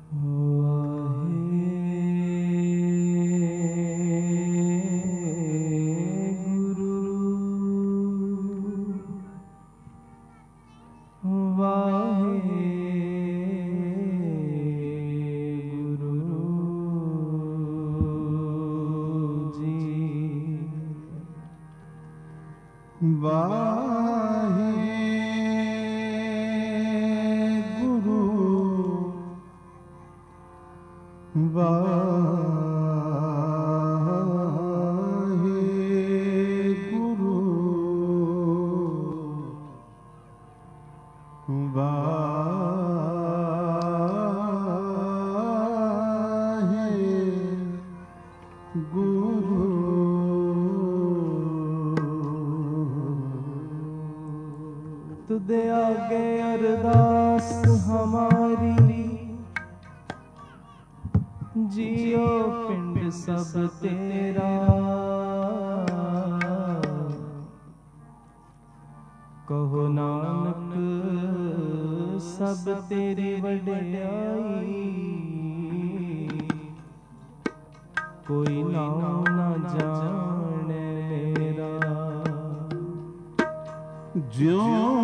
तुदे आगे अरदास हमारी, जियो पिंड सब तेरा। कहो नानक सब तेरी वड्याई, कोई नाम ना जाने मेरा। ज्यों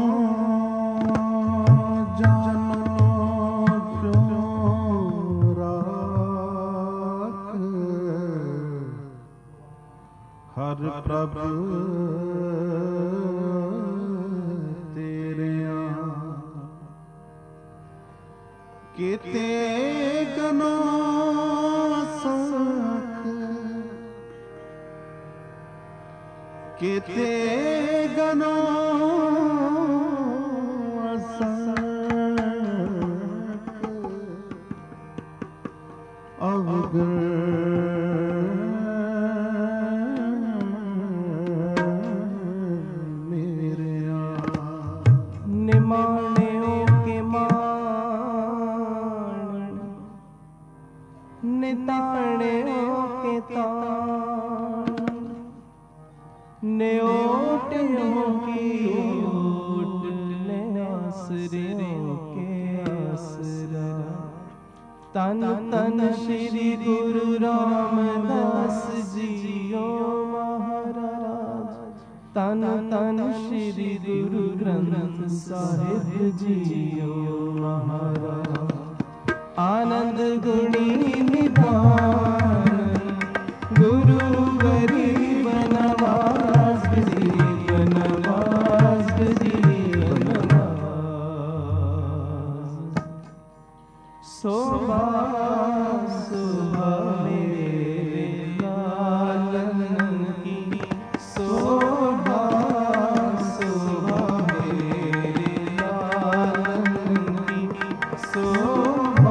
हर प्रभ तेरे केते गनो सख, केते गनो अवगर निताणियों के ताण, न्योटियों की ओट, आसरियों के आसरा। तन तन श्री गुरु रामदास जियो महाराज, तन तन श्री गुरु ग्रंथ साहिब जियो महाराज। आनंद गुणी निधान गुरु गरीब नवाज, गरीब नवाज, गरीब नवाज। शोभा शोभा मेरे लालन की, शोभा शोभा मेरे लालन की, शोभा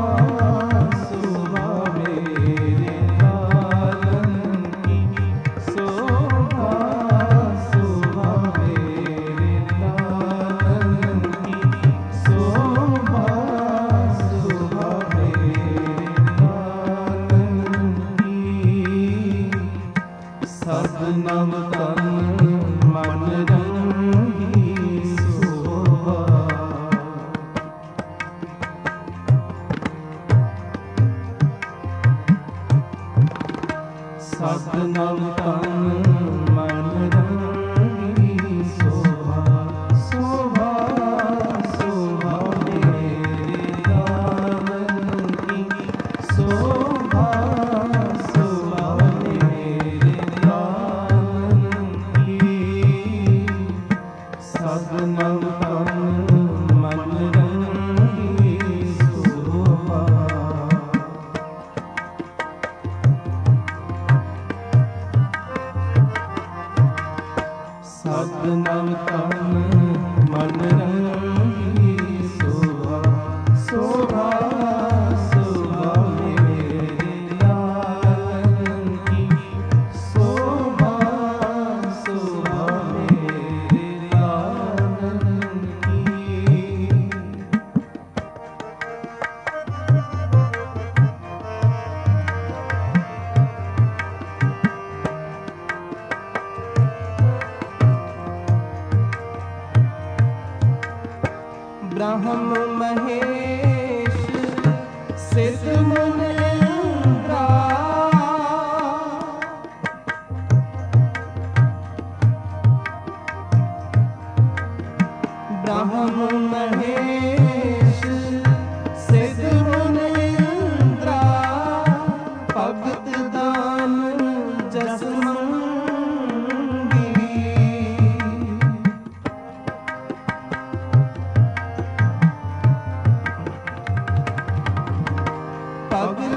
नव तन मन रंगी शोभा। सत नव तन मन रंगी शोभा। शोभा शोभा मेरे लालन की, शोभा शोभा मेरे नव तन मन रंगी शोभा। सत नव तन मन रंगी शोभा। शोभा शोभा मेरे लालन की, शोभा शोभा मेरे लालन की। ब्रह्म महेश सिद्ध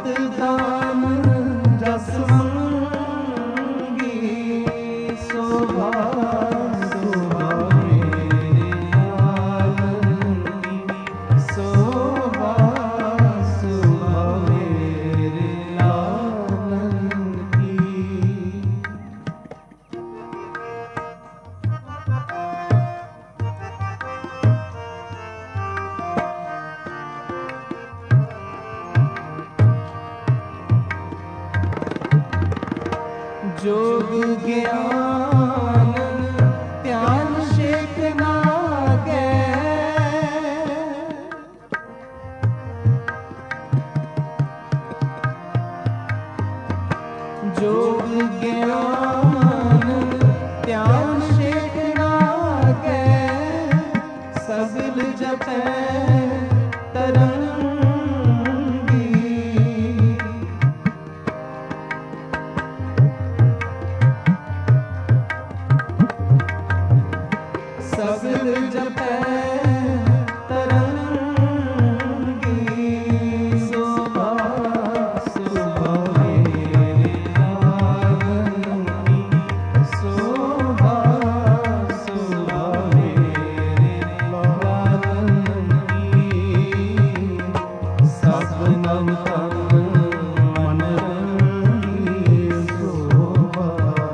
दान जस मंगी शोभा शोभा मेरे लालन की शोभा शोभा मेरे लालन की। जोग ज्ञान ध्यान शेख नागे जोग ज्ञान ध्यान शेख नागे सगल जपै तरंगी सगल जपै तरंगी शोभा शोभा मेरे लालन की शोभा शोभा मेरे लालन की। सपनम तन मन रंगी शोभा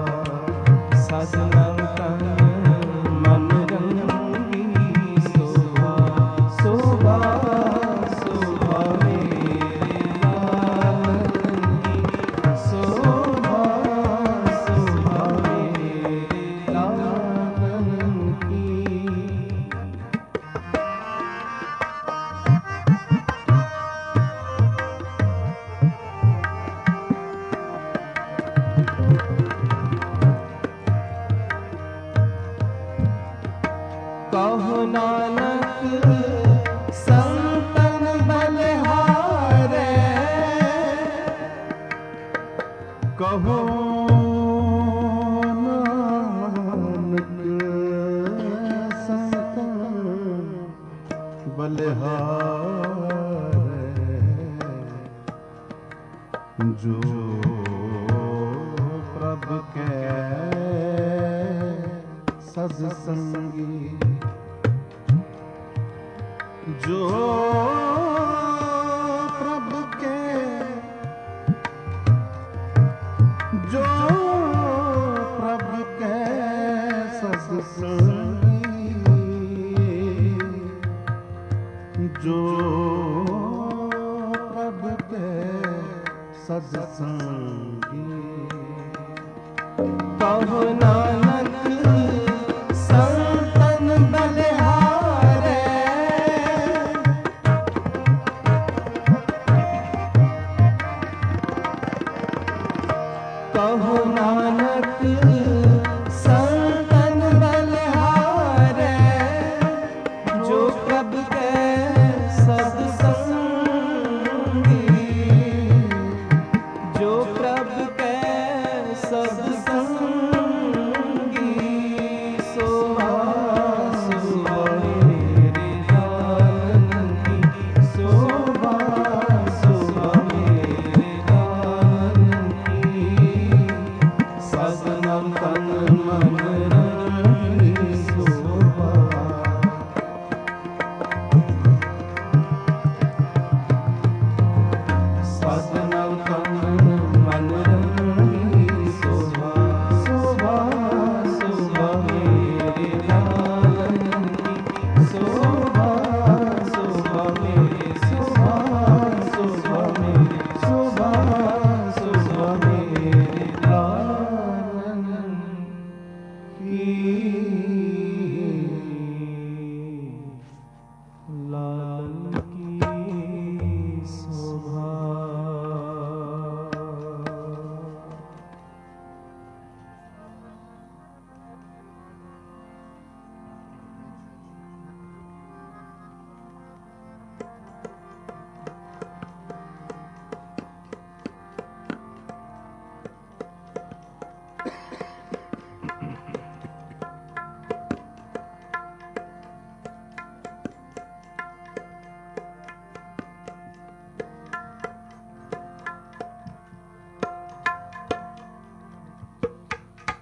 सपनम तन मन रंगी शोभा शोभा शोभा मेरे लालन की शोभा शोभा मेरे लालन की। कहो नानक संतन बलिहारे कहो नानक संतन बलिहारे जो प्रभु के सज संगी जो प्रभु के जो प्रभु के सत्संगी जो प्रभु के सत्संगी। कहो नानक संतन बलिहारे कहो नानक संतन बलिहारे जो प्रभु के सत्संगी जो प्रभु के सत्संगी शोभा शोभा मेरे लालन की शोभा शोभा मेरे लालन की।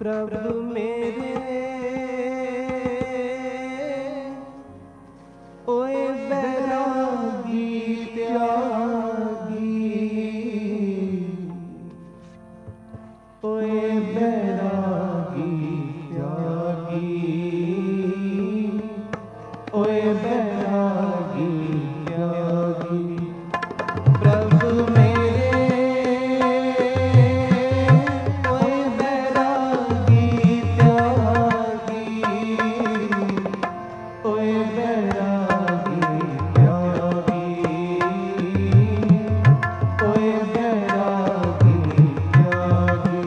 प्रभु मेरे ओए बैरागी त्यागी, ओए बैरागी त्यागी, ओए बैरागी त्यागी। प्रभु मेरे ओए बैरागी त्यागी, ओए बैरागी त्यागी, ओए बैरागी त्यागी।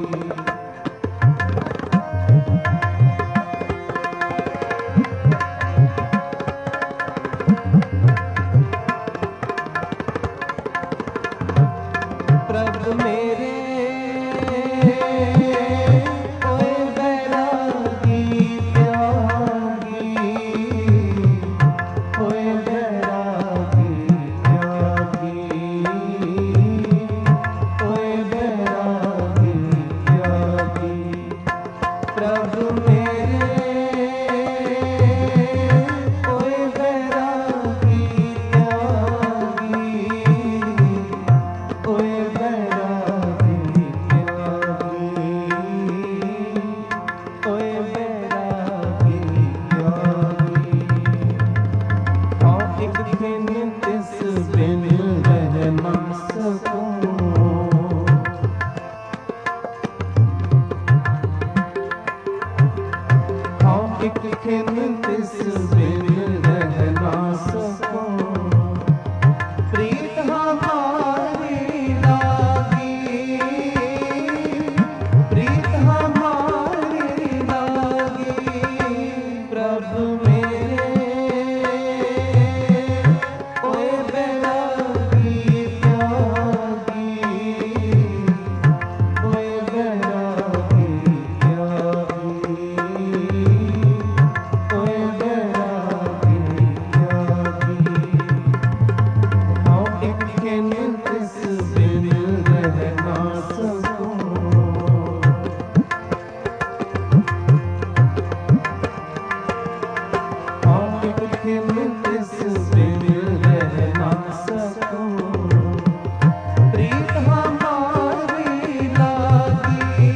प्रभु मेरे ओए बैरागी त्यागी, ओए बैरागी त्यागी, ओए बैरागी त्यागी। प्रभु मेरे ओए बैरागी त्यागी, ओए बैरागी त्यागी, ओए बैरागी त्यागी। हाँ एक दिन तिस बिन रह न सकूं, हाँ एक दिन तिस बिन रह न सकूं। प्रीत हमारी लागी, प्रीत हमारी लागी। प्रभु मेरे ओए बैरागी त्यागी, ओए बैरागी त्यागी, ओए बैरागी त्यागी। हाँ एक दिन तिस बिन रह न सकूं। हाँ एक दिन तिस बिन रह न सकूं। प्रीत हमारी लागी,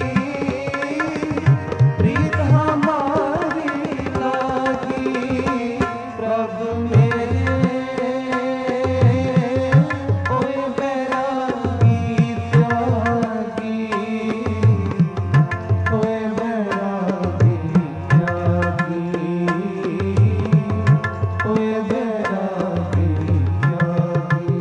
प्रीत हमारी लागी। प्रभु मेरे ओए बैरागी त्यागी, ओए बैरागी त्यागी, ओए बैरागी त्यागी।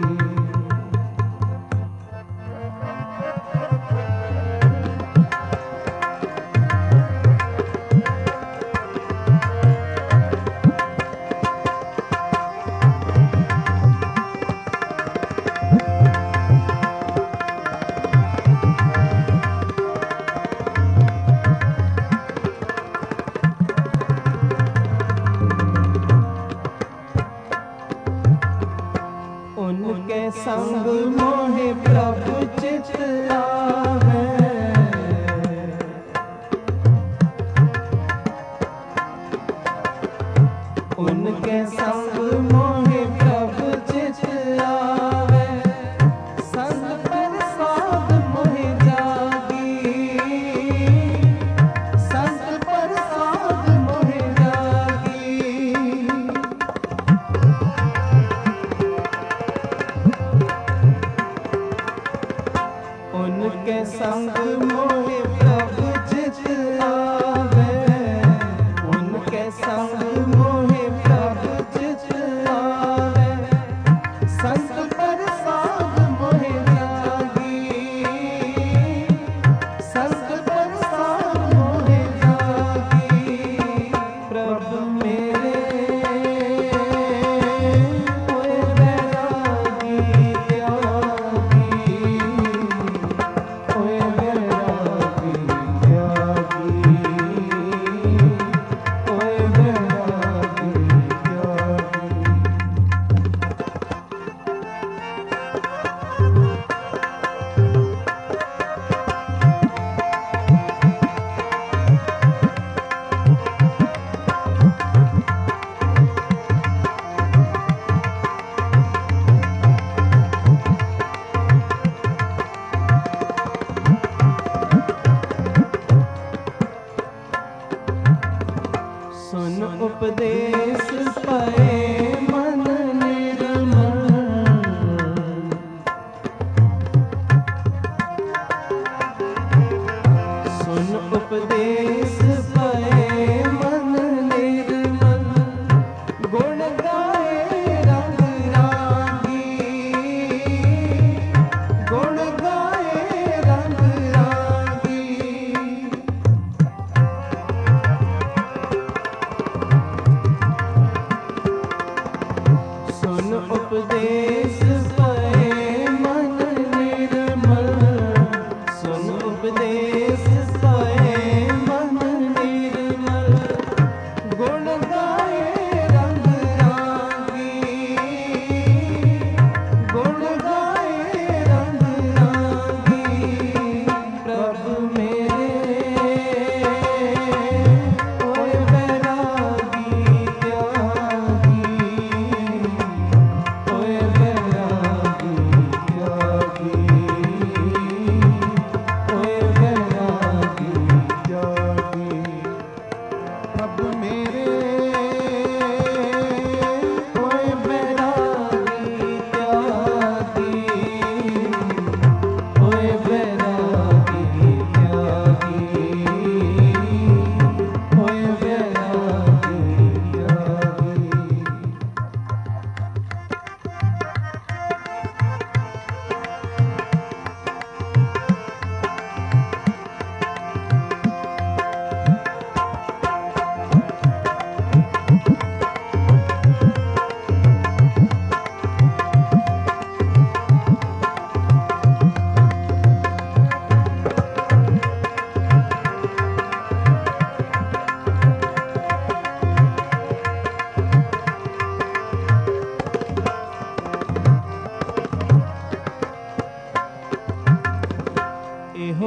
उनके संग मोहे प्रभु चित आवे, उनके संग मोहे प्रभु चित आवे। संग प्रसाद मोहे जागी, संग प्रसाद मोहे जागी। उनके संग मोहे प्रभु चित आवे, उनके संग मोहे प्रभु चित आवे। संग प्रसाद मोहे जागी, संग प्रसाद मोहे जागी। प्रभु मेरे ओए बैरागी त्यागी, ओए बैरागी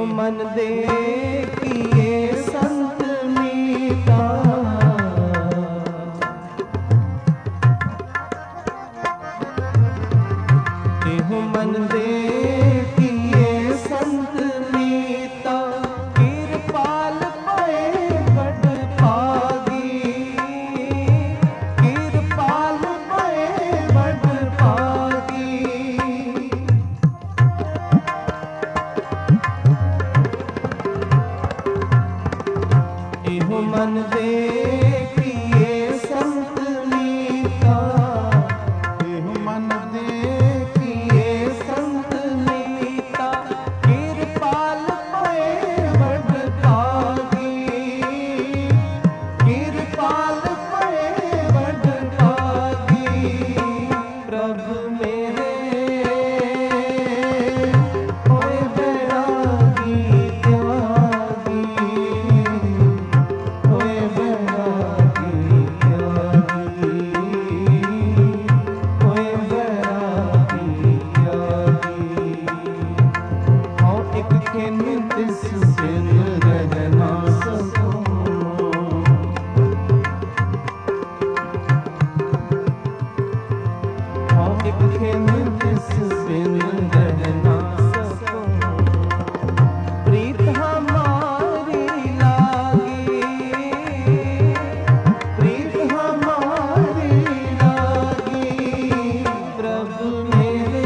एहो मन देखिए संत मीता, एहो मन देखिए संत मीता, कृपाल पाए बड़ पागी, कृपाल पाए बड़ पागी। एहो मन देखिए संत मीता, एहो मन देखिए संत मीता, कृपाल पाए बड़ पागी, कृपाल पाए बड़ पागी। प्रभु मेरे होए बैरागी त्यागी, होए बैरागी त्यागी, होए बैरागी त्यागी। हाँ एक खिन तिस बिन रह ना सकूं, हाँ एक खिन तिस बिन रह ना सकूं। प्रीत हमारी लागी, प्रीत हमारी लागी। प्रभु मेरे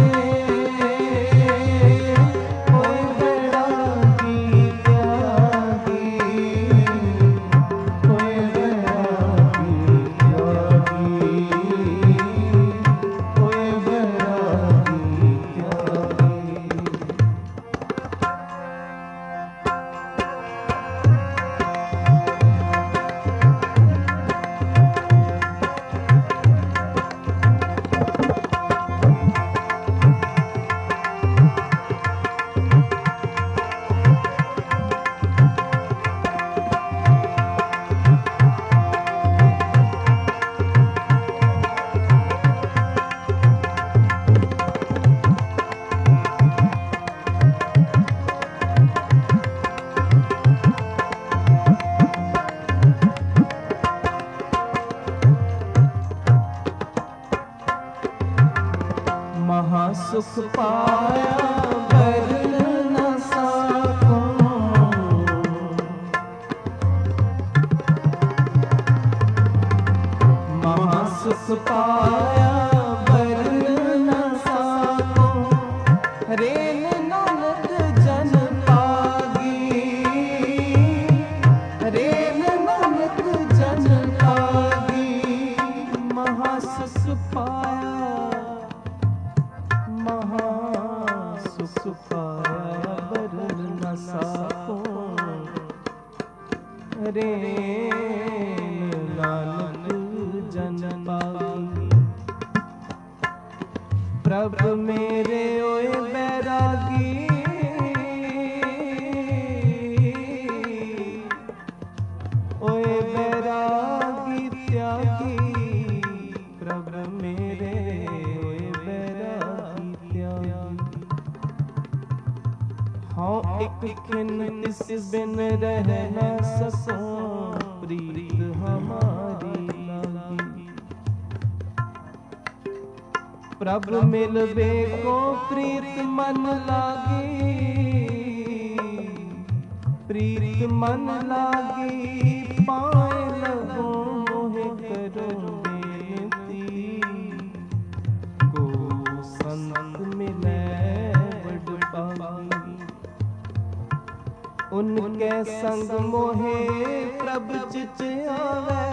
होए बैरागी त्यागी, होए बैरागी त्यागी, होए बैरागी त्यागी। महासुख पाया बरन न सकूं, महासुख पाया बरन न सकूं। रेन नानक जन पागी, रेन नानक जन पागी। महासुख पाया, महासुख पाया बरन न सकूं। रे नानक जन पागी। प्रभु मेरे ओए बैरागी, ओए बैरागी त्यागी। प्रभु मेरे ओए बैरागी त्यागी। हाँ एक खिन तिस बिन रह न सकूं, प्रीत हमारी लागी। प्रभु मिलबे को प्रीत मन लागी, प्रीत मन लागी। पाए लगो मोहे करो बेनती, को संत मिले बड़ पागी। उनके संग मोहे प्रभु चित आवे,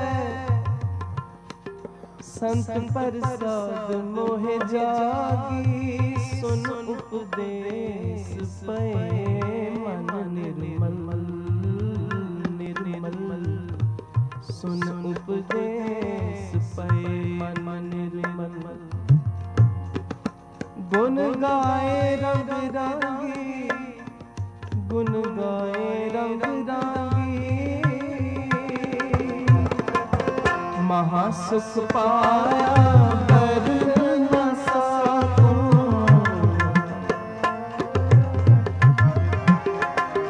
संत प्रसाद मोहे जागी। सुन उपदेश पए मन निर्मल, निर्मल। सुन उपदेश पए मन निर्मल। गुण गाए रंग रागी, गुण गाए रंग रागी। महासुख पाया बरन न सकूं,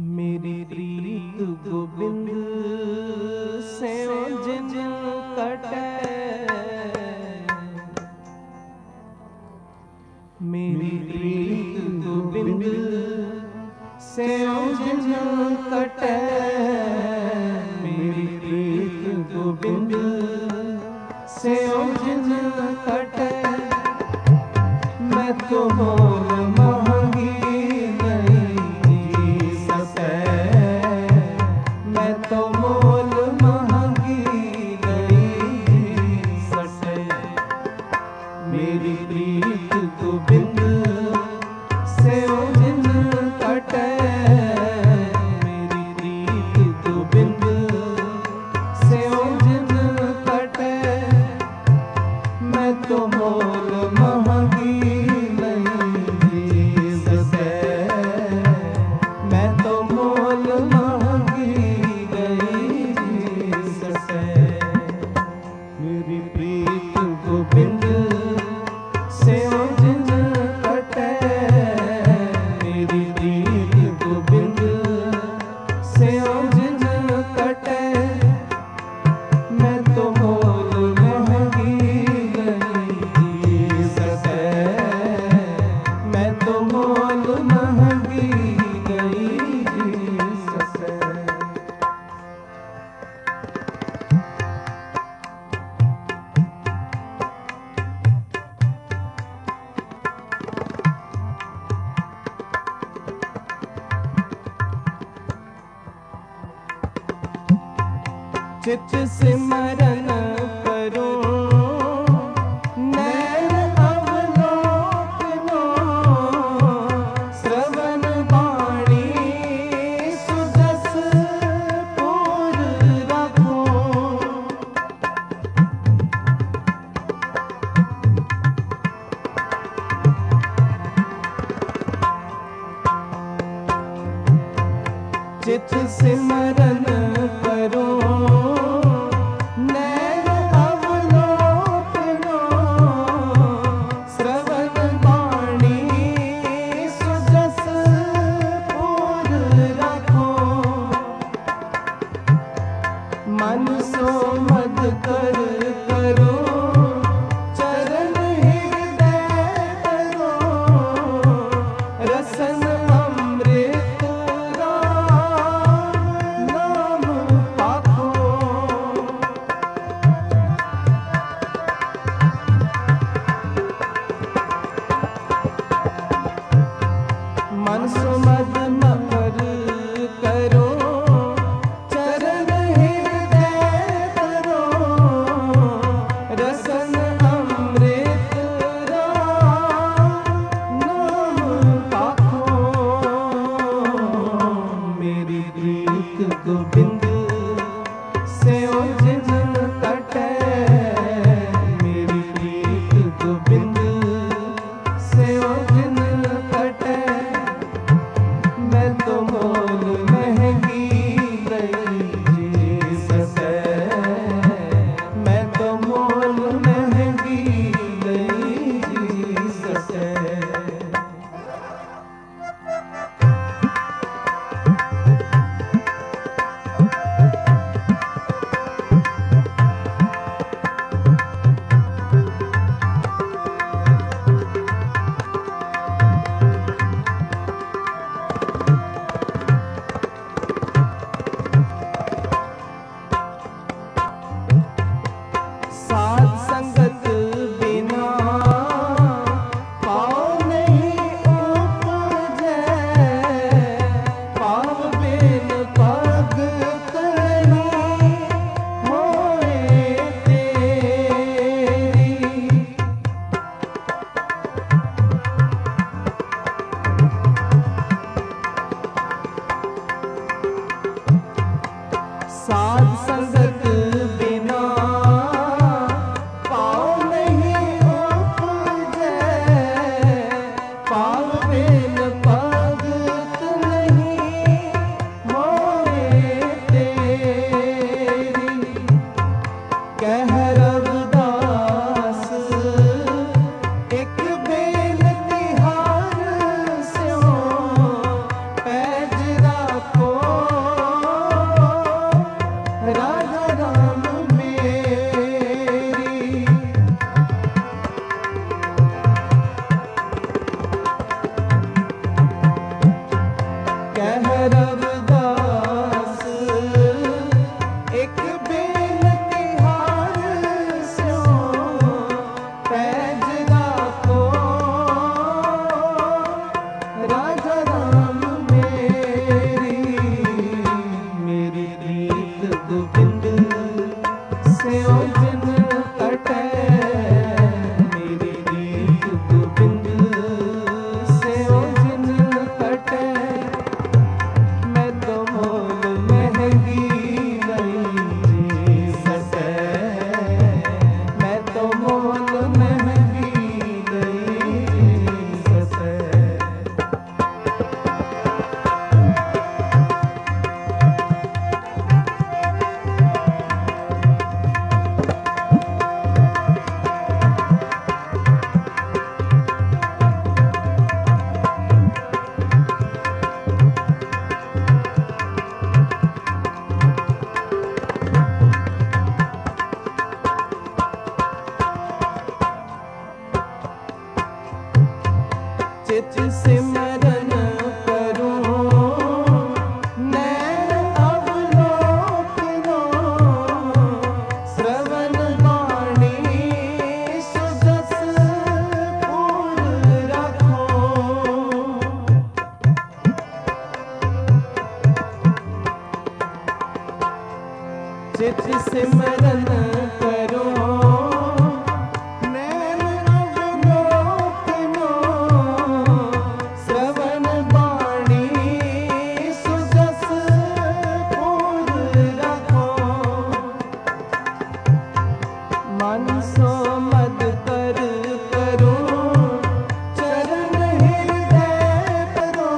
मेरी प्रीत गोविंद से जिन कटे, मेरी प्रीत गोविंद से जिन कटे, मेरी प्रीत गोविंद से जिन कटे। मैं तो मोल महंगी नहीं सके, मैं तो मोल महंगी नहीं सके। मेरी प्रीत गोविंद से जिन कटे, मेरी प्रीत गोविंद से जिन कटे। मैं तो मोल महंगी नहीं सके, मैं तो मोल महंगी नहीं सके। मेरी प्रीत गोविंद से जिन कटे, मेरी प्रीत गोविंद से जिन कटे। मैं तो मोल महंगी नहीं सके, मैं तो मोल महंगी नहीं सके। चित सिमरन करो, नैन अवलोकनो, श्रवण वाणी सुजस पूर रखो। चित सिमरन करो, नैन अवलोकनो, श्रवण वाणी सुजस पूर रखो। मन सो मद कर करो, चरण हृदय करो, रसन अमृत नाम पाखो। मन सो मद मकर करो, चरण हृदय करो, रसन अमृत नाम पाखो। मेरी प्रीत गोविंद से जिन कटे, मेरी प्रीत गोविंद से जिन कटे। सिमरन करूं नैन अवलोकनो श्रवण वाणी सुजस पूर रखो। चित सिमरन करो नैन अवलोकनो श्रवण वाणी सुजस पूर रखो। मन सो मद कर करो चरण हृदय करो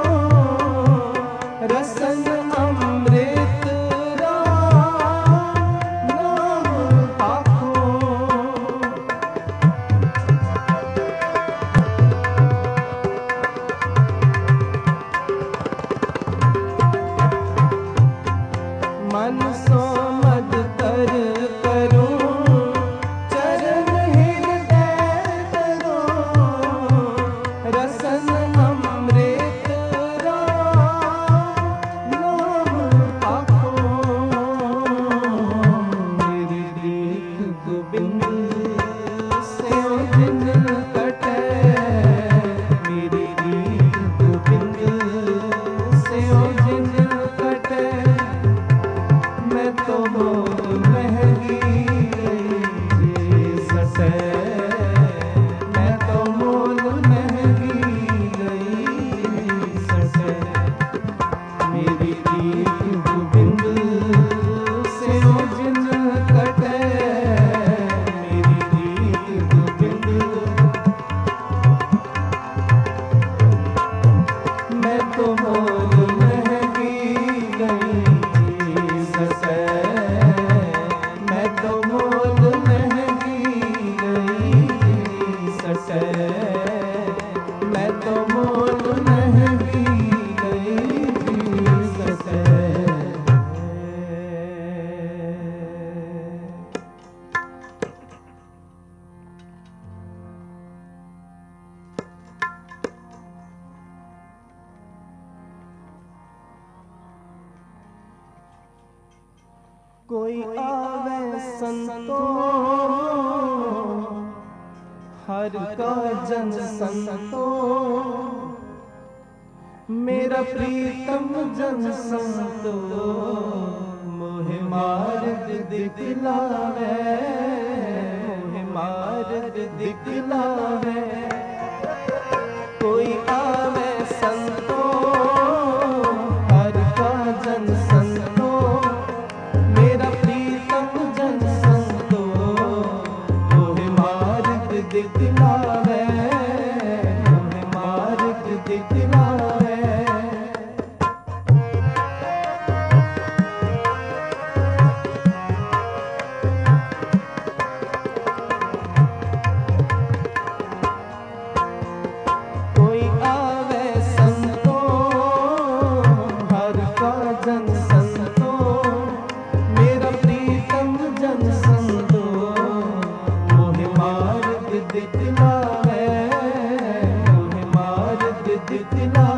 रसन अमृत मन सो मद कर करूं चरण हृदय करो रसन अमृत नाम आखो। मेरी रीत गोबिंद स्यों जिन कटे मेरी रीत गोबिंद स्यों जिन कटे। मैं तो मोल महंगी गई सटे मैं तो मोल महंगी गई सटे। मेरी रीत गोबिंद से जिन कटे मेरी रीत गोबिंद मैं तो मोल महंगी गई सटे मैं तो मोल महंगी गई सटे मैं तो मोल महंगी गई सटे। कोई आवे संतो हर का जन संतो मेरा प्रीतम जन संतो मोहे मार्ग दिखलावे मोहे मार्ग दिखलावे। कोई आवे संतो हर का जन संतो मेरा प्रीतम जन संतो मोहे मार्ग दिखलावे मोहे मार्ग दिखलावे। कोई आवे संतो हर का जन संतो मेरा प्रीतम जन संतो मोहे मार्ग दिखलावे मोहे मार्ग दिखलावे।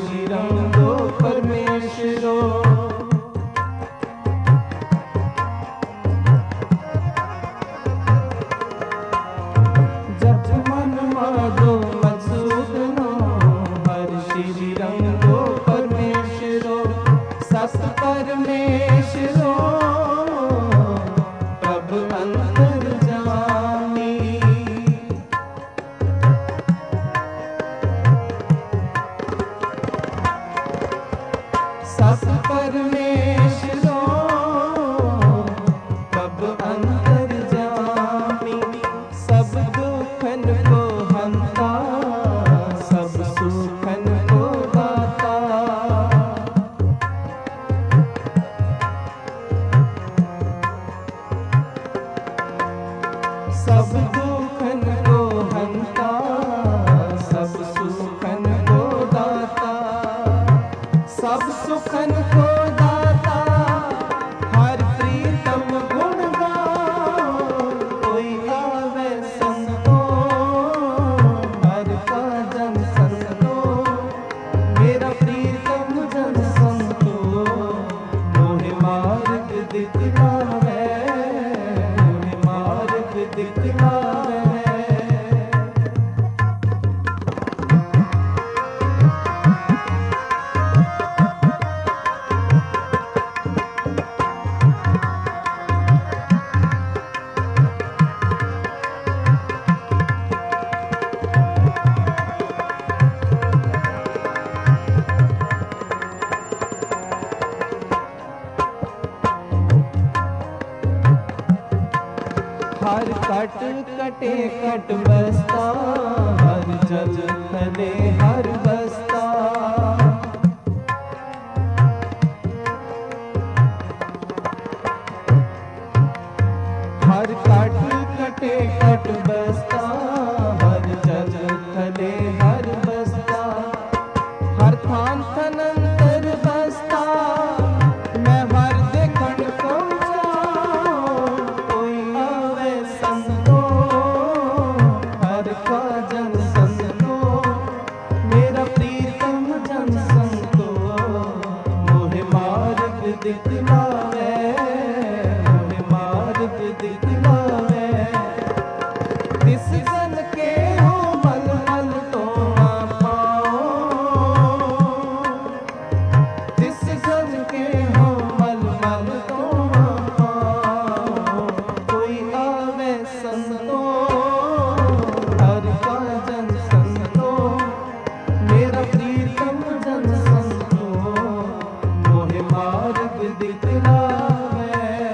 श्री रंगो परमेश्वरो जप मन माधो मधुसूदनो हर श्री रंगो परमेश्वरो सत परमेश्वरो प्रभु अंतर्यामी सत परमेश्वरो प्रभु अंतर्यामी सब दुखन को हंता सब सुखन को दाता सब दुखन को हंता सब सुखन को दाता सब सुखन को दाता हर प्रीतम गुण गाओ कोई आवे संतो हर का जन संतो मेरा प्रीतम जन संतो मोहे मार्ग दिखलावे मोहे मार्ग दिखलावे हर कट कटे कट बसता हर जल थले हर बसता हर कट कटे कट बसता हर जल थले हर बसता हर थान थनंतर बसता मैं हर देखण को कोई आवे संतो हर का जन संतो मेरा प्रीतम जन संतो मोहे मार्ग दिखलावे मोहे मार्ग दिखलावे तिस जन के हो मल मल तो पाओ तिस जन के हो मल मल तो पाओ कोई आवे संतो हर का जन संतो मेरा प्रीतम जन संतो मोहे मार्ग दिखलावे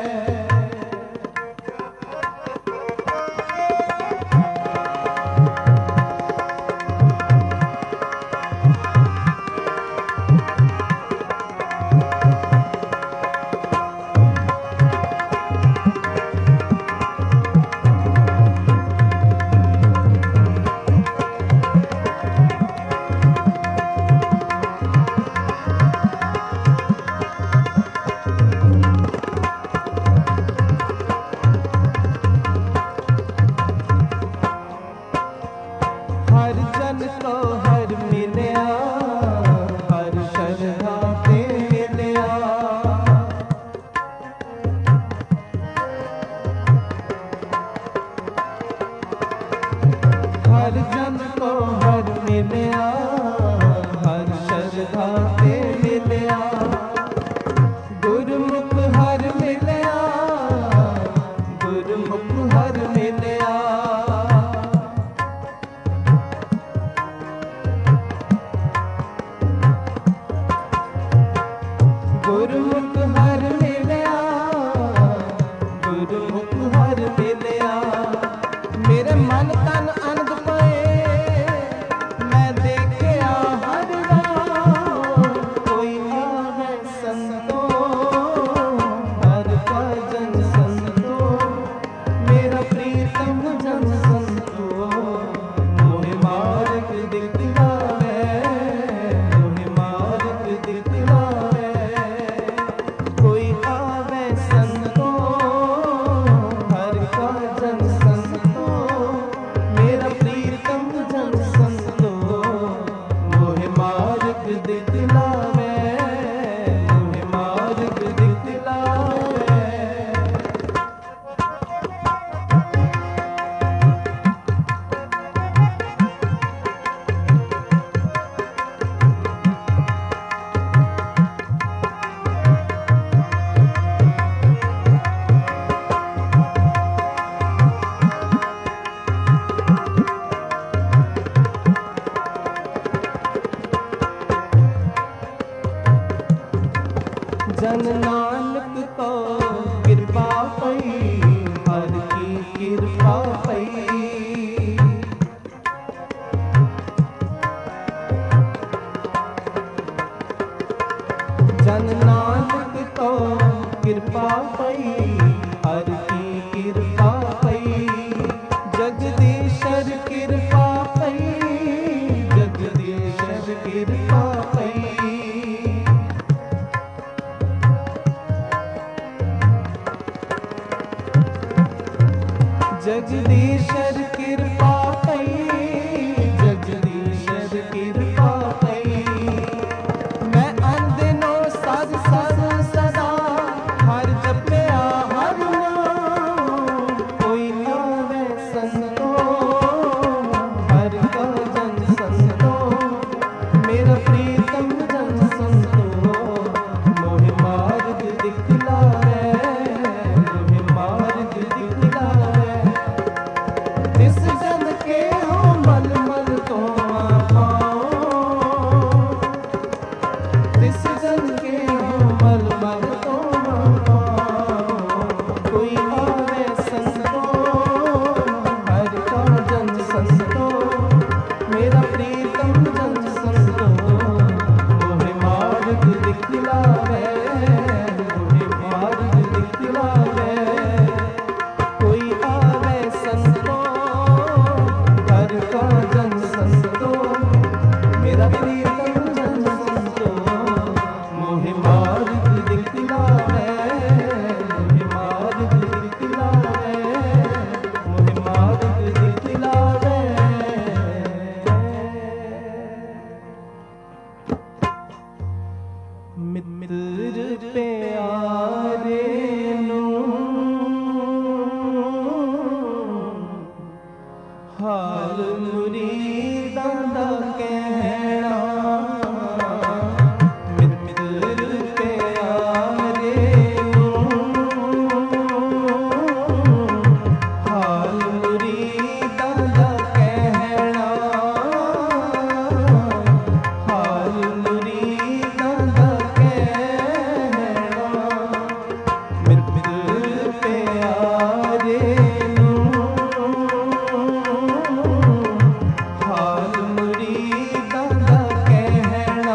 हर जन को हर मिलया हर श्रद्धा ते मिलया हर जन को हर मिलया हर श्रद्धा ते मिलया गुरुमुख हर मिलया गुरुमुख हर मिलया गुरुमुख हर मिलया गुरुमुख हर मिलया मेरे मन तन आनंद पाए मैं देखया हर राम कोई आवे संतो हर का जन संतो मेरा प्रीतम जन संतो मोहे मार्ग दिखलावे मोहे मार्ग दिखलावे जन नानक को कृपा पई, हर की कृपा पई। जन नानक को कृपा पई, हर की कृपा पई। जगदीशर कृपा पई, जगदीशर कृपा पई। जगदीशर कृपा पई, जगदीशर कृपा पई। मैं अनदिनो सद सद सदा हर जपया हर नाम। कोई आवे संतो हर का जन संतो, मेरा प्रीतम जन संतो। मोहि मार्ग दिखलावे, मोहि मार्ग दिखलावे। तिस जन के हो मल मल तो पाओ, तिस जन के हो मल मल तो पाओ। कोई आवे संतो हर का जन संतो, मेरा प्रीतम जन संतो। मोहि मार्ग दिखलावे, मोहि मार्ग दिखलावे। कोई आवे संतो हर का जन संतो, मेरा प्रीतम जन संतो। मोहि मार्ग दिखलावे, मोहि मार्ग दिखलावे, मोहि मार्ग दिखलावे। मित्र प्यारे नू हाल मुरीदां दा कहना। मित्र प्यारे नू हाल मुरीदां दा कहना। हाल मुरीदां दा कहना। मित्र प्यारे नू हाल मुरीदां दा कहना।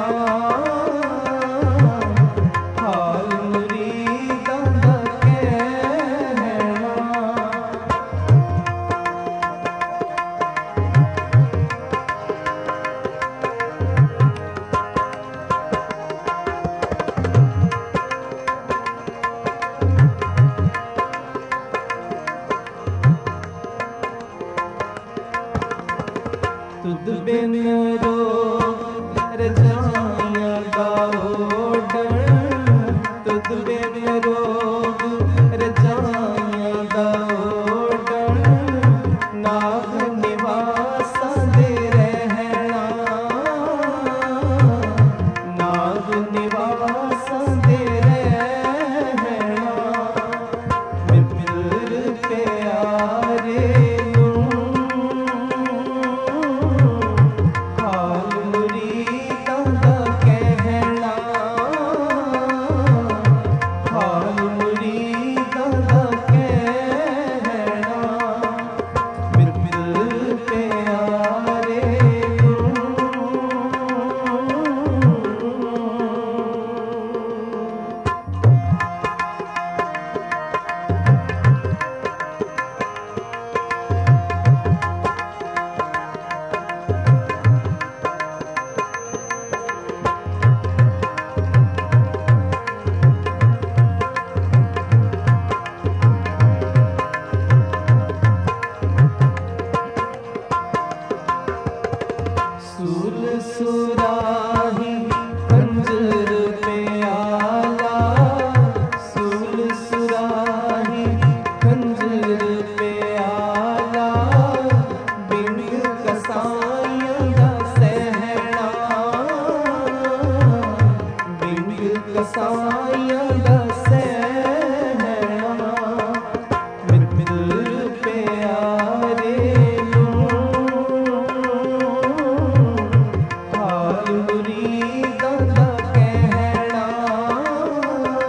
हाल मुरीदां दा कहना। तुद बिन रोग रजाइयां दा ओढ़ण। तुद बिन रोग रजाइयां दा ओढ़ण। नाग निवासां दे रहना, नाग निवासां दे रहना। मित्र प्यारे नू हाल मुरीदां दा कहना। हाल मुरीदां दा कहना। मित्र प्यारे नू सूल सुराही खंजर प्याला। सूल सुराही खंजर प्याला। बिन कसाइयां दा सहना, बिन कसाइयां दा सहना। मित्र प्यारे नू हाल मुरीदां दा कहना।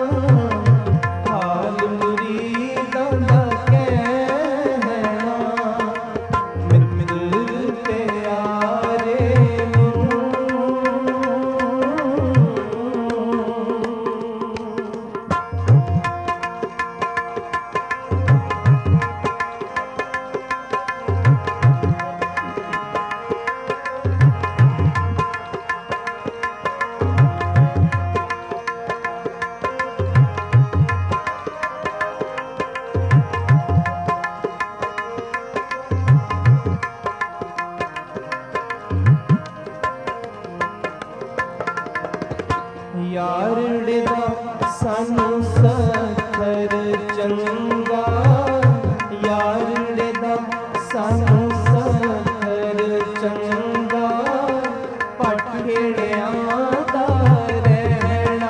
यारड़े दा सानू सखर चंगा, यारड़े दा सानू सखर चंगा, पटखेड़ियां दा रहना,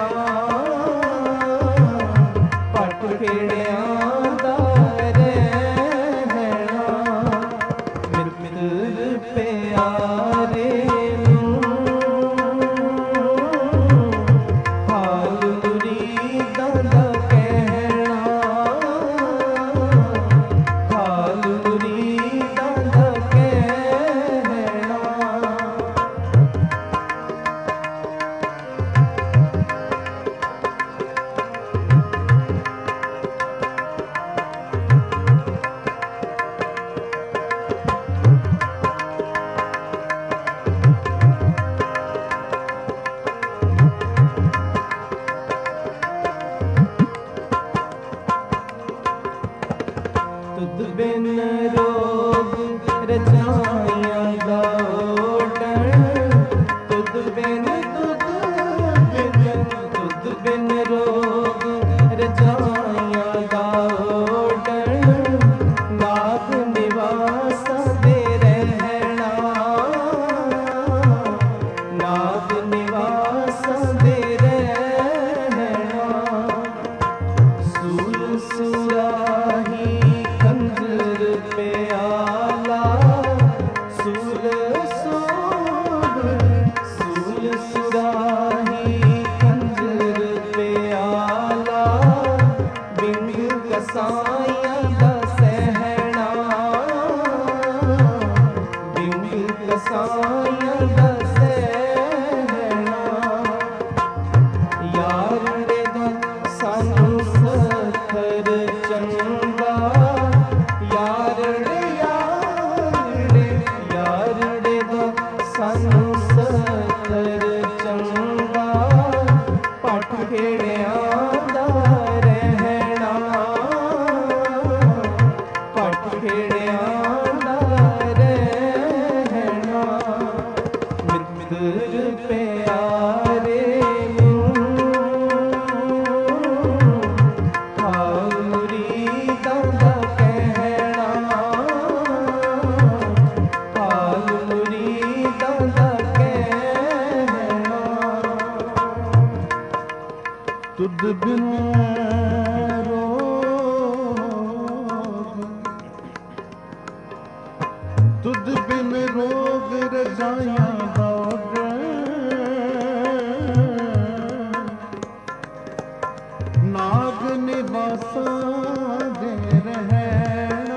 पटखेड़ियां दा रहना, मित्र प्यारे तुद बिन रोग रजाइयां दा ओढ़ण, तुद बिन रोग रजाइयां दा ओढ़ण, नाग निवास दे रहना, नाग निवास दे रहना, सूर सुराही प्याला, सूल सुराही कंजर प्याला, बिंग कसाइयां दा सहना, बिंग कसाइयां दा सहना, यारड़े दा सानू सखर चंगा, यारड़े यारड़े यारड़े दा सानू सखर चंगा, पटखेड़ियां दा रहना, पटखेड़ियां दा रहना, मित्र प्यारे तुद बिन तुद बिन रोग रजाइयां दा ओढ़ण, नाग निवासा दे रहना,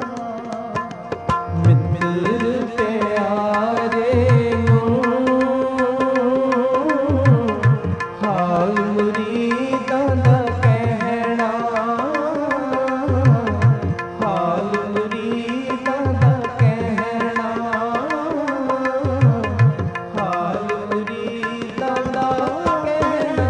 मित्र प्यारे हाल मुरीदां दा कहना, हाल मुरीदां दा कहना, हाल मुरीदां दा कहना,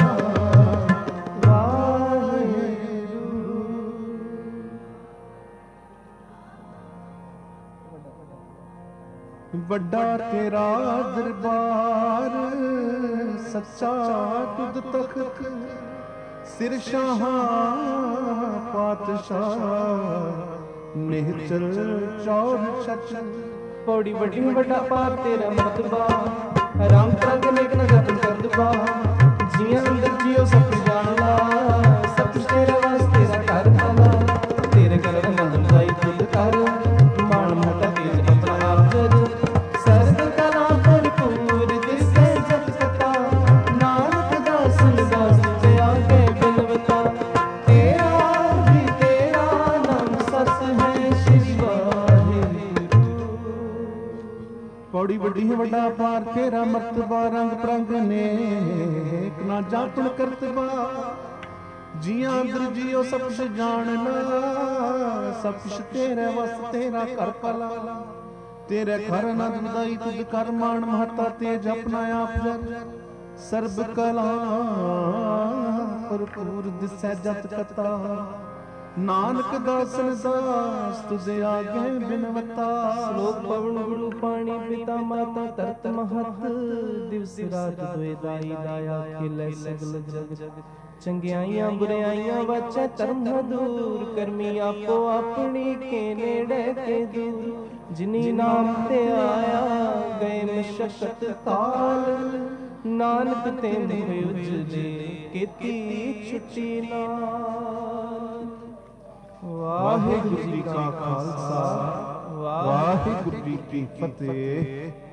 ਵੱਡਾ ਤੇਰਾ ਦਰਬਾਰ ਸੱਚਾ ਤੁਧ ਤਖਤ, ਸਿਰ ਸ਼ਾਹਾਂ ਪਾਤਸ਼ਾਹ ਨਿਹਚਲ ਚੌਰ ਛੱਛ, पौड़ी बड़ी बड़ा पार तेरा मतबा, रंग रंग नेक न जपन करदबा, जियां अंदर जियो सब जान ला, सब कुछ तेरे वास्ते दा कर भला, तेरे घर मन दाई खुद कर, मान मोटा तेज अपना आप जद, सर्ग कला भरपूर दिसे जग कथा, नानक दास दास ते आगे बिलवता, तेरा भी तेरा नाम सस है श्री ਪੌੜੀ ਵੱਡੀ ਵੱਡਾ ਪਾਰ ਤੇਰਾ ਮਰਤਬਾ, ਰੰਗ ਪ੍ਰੰਗ ਨੇਕ ਨਾ ਜਾਪਣ ਕਰਤਬਾ, ਜੀਆਂ ਅੰਦਰ ਜੀਓ ਸਭ ਕੁਛ ਜਾਣਨਾ, ਸਭ ਕੁਛ ਤੇਰੇ ਵਸ ਤੇਰਾ ਕਰ ਭਲਾ, ਤੇਰੇ ਘਰ ਆਨੰਦ ਵਧਾਈ ਤੁਧ ਕਰ ਮਾਣ ਮਹਤਾ, ਤੇਜ ਆਪਣਾ ਆਪ ਜਨ ਸਰਬ ਕਲਾ ਭਰਪੂਰ ਦਿਸੈ ਜਤ ਕਤਾ, ਨਾਨਕ ਦਾਸਨ ਦਾਸ ਤੁਝੇ ਆਗੇ ਬਿਨਵਤਾ। ਸ਼ਲੋਕ ਪਵਨ ਗੁਰੂ ਪਾਣੀ ਪਿਤਾ ਮਾਤਾ ਤਰਤ ਮਹਤ ਦਿਵਸ ਰਾਤ ਦੁਇ ਦਾਈ ਦਾਇਆ ਖੇਲੇ ਸਗਲ ਜਗ। ਚੰਗਿਆਈਆਂ ਬੁਰਾਈਆਂ ਵਾਚੈ ਧਰਮ ਦੂਰ ਕਰਮੀ ਆਪੋ ਆਪਣੀ ਕੇ ਨੇੜੇ ਕੇ ਦੂਰ। ਜਿਨੀ ਨਾਮ ਤੇ ਆਇਆ ਗਏ ਮਸ਼ਕਤ ਕਾਲ ਨਾਨਕ ਤੇ ਹੋਇ ਉਜਲੇ ਕੀਤੀ ਛੁੱਟੀ ਨਾਲ। ਵਾਹਿਗੁਰੂ ਜੀ ਕਾ ਖਾਲਸਾ ਵਾਹਿਗੁਰੂ ਜੀ ਕੀ ਫਤਿਹ।